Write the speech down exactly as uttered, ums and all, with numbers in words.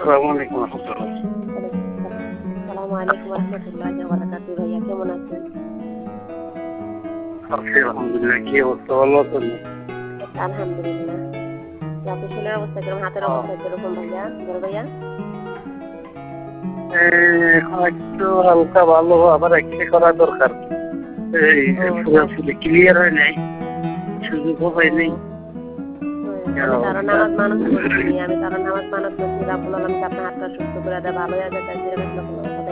আসসালামু আলাইকুম রহমতুল্লাহ। আসসালামু আলাইকুম রহমতুল্লাহি ওয়া বারাকাতুহু। ভাইয়া কেমন আছেন? আছি আলহামদুলিল্লাহ। কি অবস্থা, ভালো আছেন? আলহামদুলিল্লাহ। আপনার শরীরের অবস্থা কিরকম? হাতের অবস্থা কিরকম ভাইয়া? বল ভাইয়া। এখন একটু হালকা ভালো, আবার এক্সরে করা দরকার। এই পুরোপুরি ক্লিয়ার হয় নাই, সুযোগও পাই নাই। আমি তারা নামাজ মানত করছি, আমি তারা নামাজ মানত করছি রাব্বুল আলামিন আপনার হাতটা সুস্থ করে দেয়, ভালো হয়ে যায়।